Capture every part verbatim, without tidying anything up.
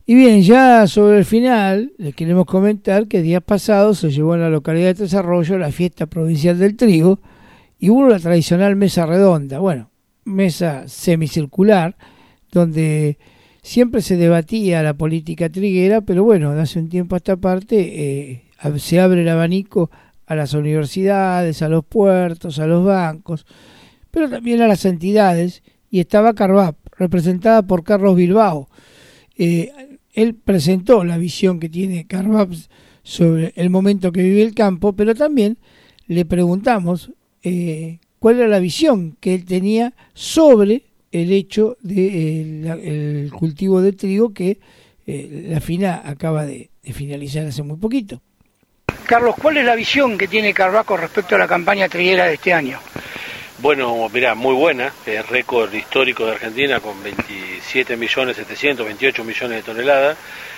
Y bien, ya sobre el final, les queremos comentar que días pasados se llevó en la localidad de Tres Arroyos la fiesta provincial del trigo y hubo la tradicional mesa redonda, bueno, mesa semicircular, donde siempre se debatía la política triguera, pero bueno, de hace un tiempo a esta parte eh, se abre el abanico a las universidades, a los puertos, a los bancos, pero también a las entidades, y estaba Carvap, representada por Carlos Bilbao. Eh, él presentó la visión que tiene Carvap sobre el momento que vive el campo, pero también le preguntamos eh, cuál era la visión que él tenía sobre el hecho del de, eh, cultivo de trigo que eh, la FINA acaba de, de finalizar hace muy poquito. Carlos, ¿cuál es la visión que tiene Carvap con respecto a la campaña triguera de este año? Bueno, mirá, muy buena, es récord histórico de Argentina con veintisiete millones setecientos, veintiocho millones de toneladas.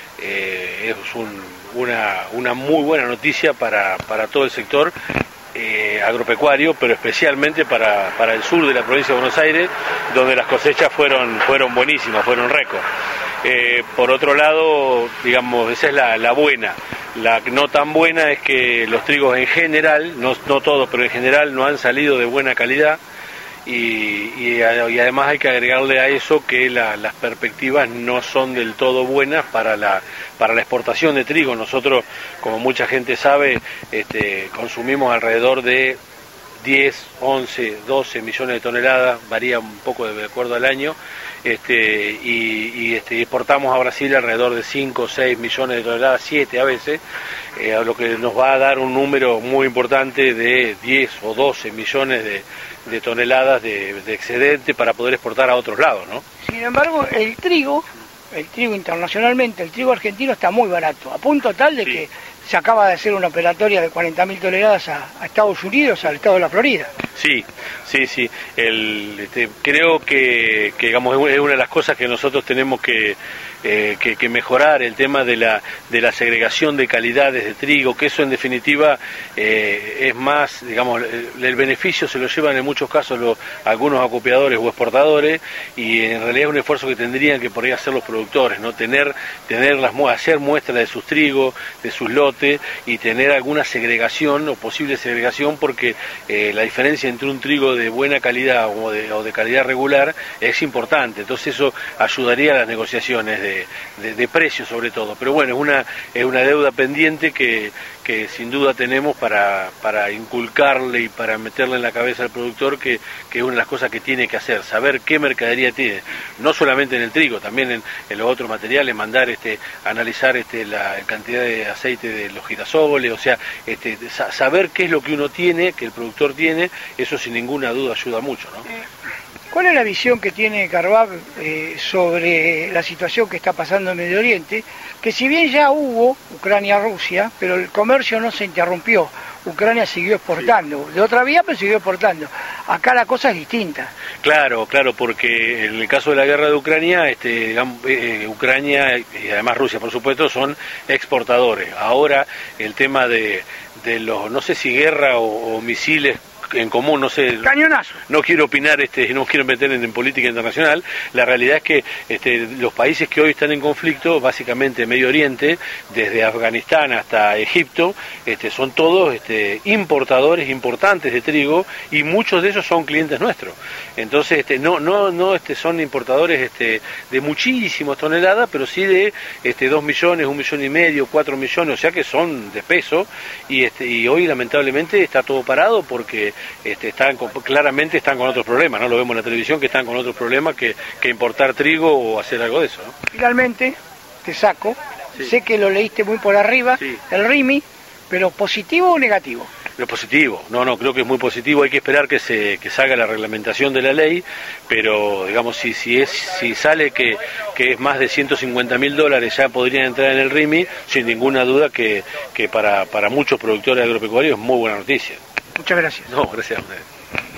Eh, es un, una, una muy buena noticia para, para todo el sector eh, agropecuario, pero especialmente para, para el sur de la provincia de Buenos Aires, donde las cosechas fueron, fueron buenísimas, fueron récord. Eh, por otro lado, digamos, esa es la, la buena. La no tan buena es que los trigos en general, no, no todos, pero en general no han salido de buena calidad y, y, y además hay que agregarle a eso que la, las perspectivas no son del todo buenas para la, para la exportación de trigo. Nosotros, como mucha gente sabe, este, consumimos alrededor de diez, once, doce millones de toneladas, varía un poco de acuerdo al año, este, y, y este, exportamos a Brasil alrededor de cinco o seis millones de toneladas, siete a veces, eh, lo que nos va a dar un número muy importante de diez o doce millones de, de toneladas de, de excedente para poder exportar a otros lados, ¿no? Sin embargo, el trigo, el trigo internacionalmente, el trigo argentino está muy barato, a punto tal de sí. que se acaba de hacer una operatoria de cuarenta mil toneladas a, a Estados Unidos, al estado de la Florida. Sí, sí, sí. El, este, creo que, que digamos, es una de las cosas que nosotros tenemos que, eh, que, que mejorar, el tema de la, de la segregación de calidades de trigo, que eso en definitiva eh, es más, digamos, el, el beneficio se lo llevan en muchos casos los, algunos acopiadores o exportadores, y en realidad es un esfuerzo que tendrían que por ahí hacer los productores, ¿no? Tener, tener las, hacer muestras de sus trigos, de sus lotes, y tener alguna segregación o posible segregación, porque eh, la diferencia entre un trigo de buena calidad o de, o de calidad regular es importante. Entonces eso ayudaría a las negociaciones de, de, de precios sobre todo. Pero bueno, es una, es una deuda pendiente que, que sin duda tenemos para, para inculcarle y para meterle en la cabeza al productor que, que es una de las cosas que tiene que hacer, saber qué mercadería tiene, no solamente en el trigo, también en, en los otros materiales, mandar, este, analizar este, la cantidad de aceite de los girasoles, o sea, este, saber qué es lo que uno tiene, que el productor tiene, eso sin ninguna duda ayuda mucho, ¿no? ¿Cuál es la visión que tiene Carvap eh, sobre la situación que está pasando en Medio Oriente? Que si bien ya hubo Ucrania-Rusia, pero el comercio no se interrumpió. Ucrania siguió exportando, sí. de otra vía, pero siguió exportando. Acá la cosa es distinta. Claro, claro, porque en el caso de la guerra de Ucrania, este, digamos, eh, Ucrania y además Rusia, por supuesto, son exportadores. Ahora el tema de, de los, no sé si guerra o, o misiles en común, no sé, cañonazo. No quiero opinar, este, no quiero meter en, en política internacional. La realidad es que este, los países que hoy están en conflicto, básicamente Medio Oriente, desde Afganistán hasta Egipto, este, son todos este, importadores importantes de trigo, y muchos de ellos son clientes nuestros. Entonces, este, no, no, no, este, son importadores este, de muchísimas toneladas, pero sí de este, dos millones, un millón y medio, cuatro millones, o sea que son de peso, y, este, y hoy lamentablemente está todo parado porque Este, están con, claramente están con otros problemas, ¿no? Lo vemos en la televisión que están con otros problemas que, que importar trigo o hacer algo de eso, ¿no? Finalmente, te saco, sí. sé que lo leíste muy por arriba, sí. el R I M I, pero ¿positivo o negativo? Lo positivo, no, no, creo que es muy positivo. Hay que esperar que se que salga la reglamentación de la ley, pero digamos, si si es si sale que, que es más de ciento cincuenta mil dólares ya podrían entrar en el R I M I, sin ninguna duda que, que para, para muchos productores agropecuarios es muy buena noticia. Muchas gracias. No, gracias a ustedes.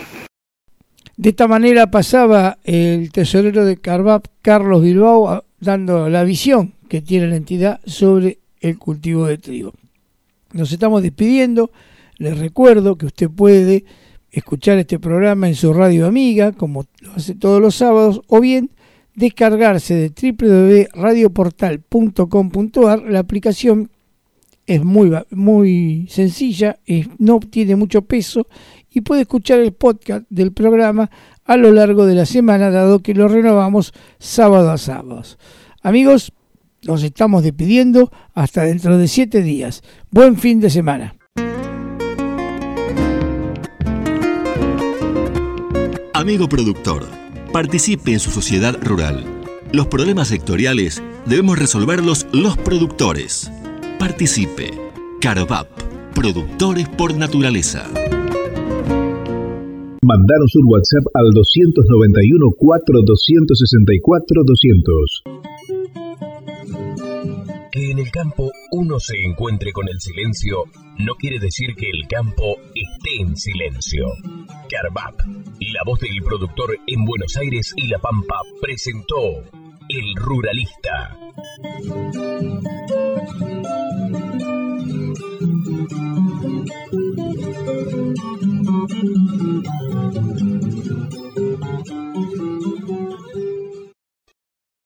De esta manera pasaba el tesorero de Carvap, Carlos Bilbao, dando la visión que tiene la entidad sobre el cultivo de trigo. Nos estamos despidiendo. Les recuerdo que usted puede escuchar este programa en su radio amiga, como lo hace todos los sábados, o bien descargarse de doble u doble u doble u punto radio portal punto com punto a r. La aplicación es muy, muy sencilla, es, no tiene mucho peso y puede escuchar el podcast del programa a lo largo de la semana, dado que lo renovamos sábado a sábado. Amigos, nos estamos despidiendo hasta dentro de siete días. Buen fin de semana. Amigo productor, participe en su sociedad rural. Los problemas sectoriales debemos resolverlos los productores. Participe. Carvap, productores por naturaleza. Mandanos un WhatsApp al dos noventa y uno, cuatro, doscientos sesenta y cuatro, doscientos. Que en el campo uno se encuentre con el silencio no quiere decir que el campo esté en silencio. Carvap, la voz del productor en Buenos Aires y La Pampa, presentó El Ruralista.